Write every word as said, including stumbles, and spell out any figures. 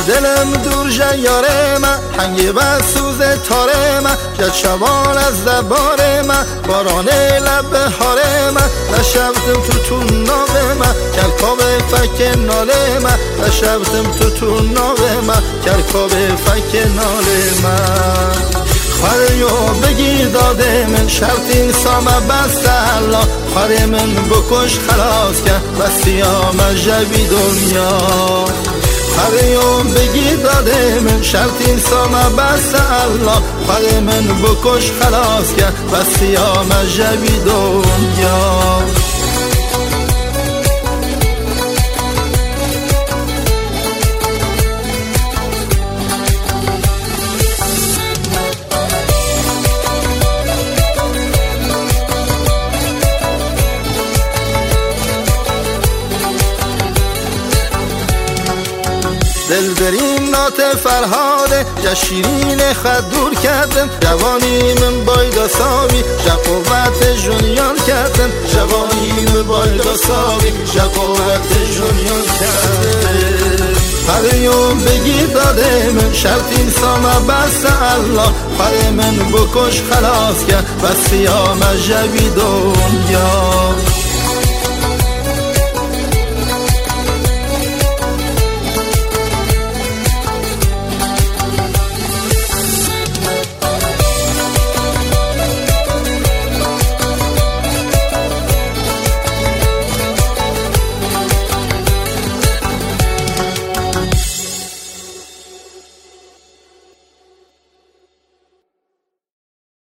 دلم دور جیاره من هنگی بر سوز تاره من جد شبان از زباره من بارانه لب هاره من نشفتم تو تو ناوه من کرکاب فک ناله من نشفتم تو تو ناوه من کرکاب فک ناله من خواهیو بگیر داده من شرطین سامه بست الله خواهی من بکش خلاص کرد بستی آمه جوی دنیا خواهیو بگیر داده من شرطین سامه بست الله خواهی من بکش خلاص کرد بستی آمه جوی دنیا دل برین نات فرهاده جشیرین خد دور کردم جوانی من بایدا ساوی جقوت جونیان کردم جوانی من بایدا ساوی جقوت جونیان کردم خواهیو بگیر داده من شرطین سامه بست الله خواهی من بکش خلاص کرد بستی آمه جوی دنیا